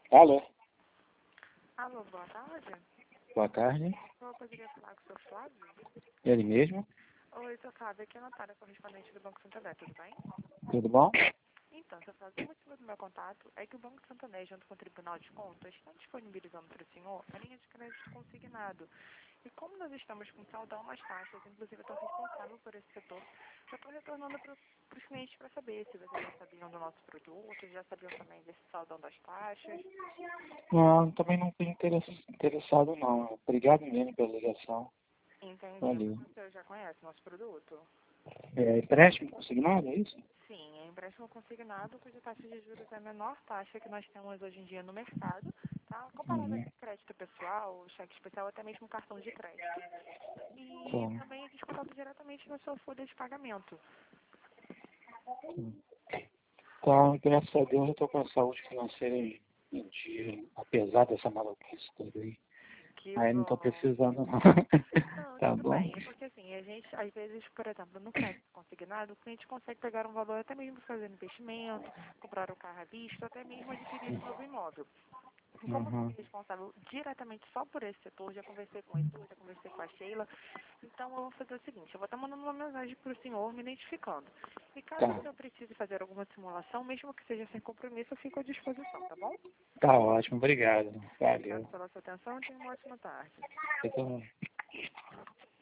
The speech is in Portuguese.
Alô, Alô, boa tarde. boa tarde. Eu poderia falar com o seu Flávio? Ele mesmo? Oi, seu Flávio, aqui é a Natália, correspondente do Banco Santander, tudo bem? Tudo bom? Então, seu Flávio, o motivo do meu contato é que o Banco Santander, junto com o Tribunal de Contas, está disponibilizando para o senhor a linha de crédito consignado. E como nós estamos com saldão nas taxas, inclusive eu estou responsável por esse setor, eu estou retornando para os clientes para saber se vocês já sabiam do nosso produto, já sabiam também desse saldão das taxas. Não, também não tenho interessado não. Obrigado mesmo pela ligação. Entendi, Valeu. mas você já conhece nosso produto? É empréstimo consignado, é isso? Sim, é empréstimo consignado, cuja taxa de juros é a menor taxa que nós temos hoje em dia no mercado, tá? Comparado a Uhum. crédito pessoal, cheque especial, até mesmo cartão de crédito. E Tá. também é descontado diretamente na sua folha de pagamento. Tá, graças a Deus eu tô com a saúde financeira em dia, apesar dessa maluquice toda aí. Que Aí não tô bom. precisando não. Não, Tá tudo bom? bem. É porque assim, a gente, às vezes, por exemplo, no crédito consignado, o cliente consegue pegar um valor até mesmo para fazer investimento, comprar um carro à vista, até mesmo adquirir um novo imóvel. E como eu sou Uhum. responsável diretamente só por esse setor, já conversei com o Heitor, já conversei com a Sheila, então eu vou fazer o seguinte, eu vou estar mandando uma mensagem para o senhor me identificando. E caso o Tá. senhor precise fazer alguma simulação, mesmo que seja sem compromisso, eu fico à disposição, tá bom? Tá ótimo, obrigado. Obrigado Valeu. pela sua atenção e tenha uma ótima tarde. Eu tô...